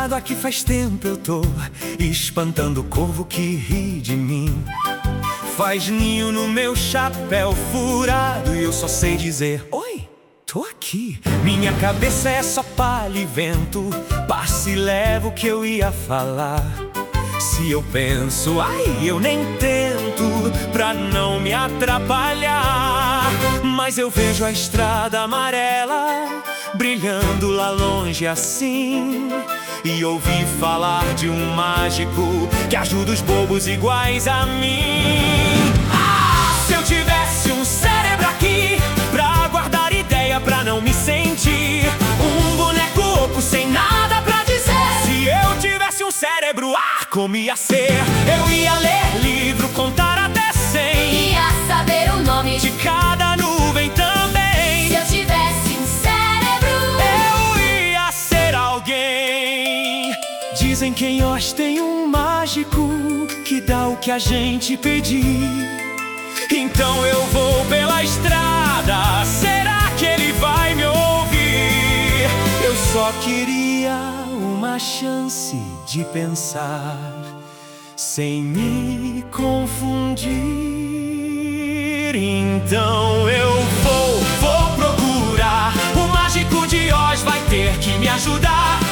Sentado aqui faz tempo eu tô espantando o corvo que ri de mim. Faz ninho no meu chapéu furado e eu só sei dizer: oi, tô aqui. Minha cabeça é só palha e vento, passa e leva o que eu ia falar. Se eu penso, ai, eu nem tento pra não me atrapalhar. Mas eu vejo a estrada amarela brilhando lá longe assim, e ouvi falar de um mágico que ajuda os bobos iguais a mim. Ah, se eu tivesse um cérebro aqui pra guardar ideia, pra não me sentir um boneco oco sem nada pra dizer. Se eu tivesse um cérebro, como ia ser? Eu ia ler livro, contar até 100, ia saber o nome de cada nuvem também. Se eu tivesse um cérebro, eu ia ser alguém. Dizem que em Oz tem um mágico que dá o que a gente pedir. Então eu vou pela estrada, será que ele vai me ouvir? Eu só queria uma chance de pensar sem me confundir. Então eu vou procurar. O mágico de Oz vai ter que me ajudar.